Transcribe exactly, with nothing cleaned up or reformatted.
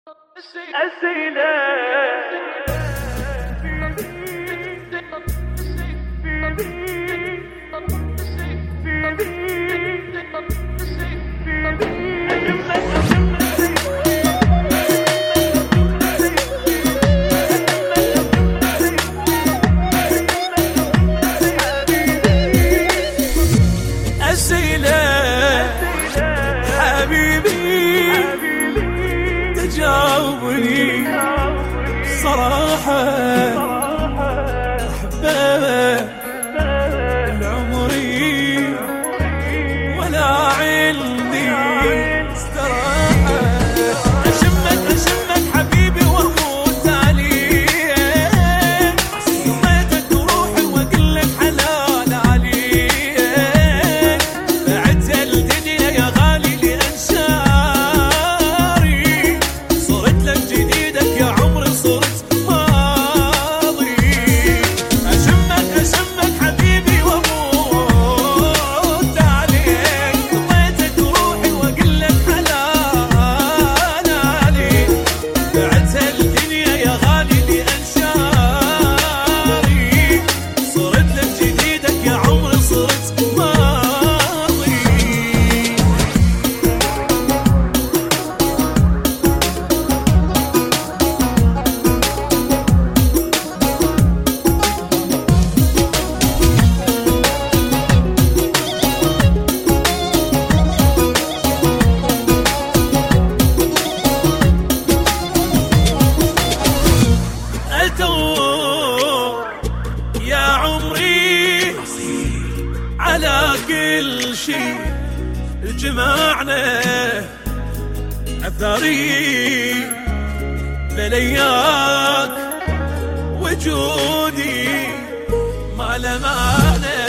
أسئلة حبيبي تجاوبني صراحة، أحبه العمري ولا عندي استراحة. أشمك أشمك حبيبي وأموت عليك، سميتك روحي وأقول لك حلال عليك، بعت الدنيا يا غالي لأنشاري، صرت لك جديدك يا عمري صرت ماضي. أشمك أشمك حبيبي وأموت عليك، سميتك روحي وأقول لك حلال عليك، بعت الدنيا يا غالي لأنشاري، صرت لك جديدك يا عمري صرت ماضي. أدور يا عمري على كل شي جمعنا، أثري بلياك وجودي ما له معنى.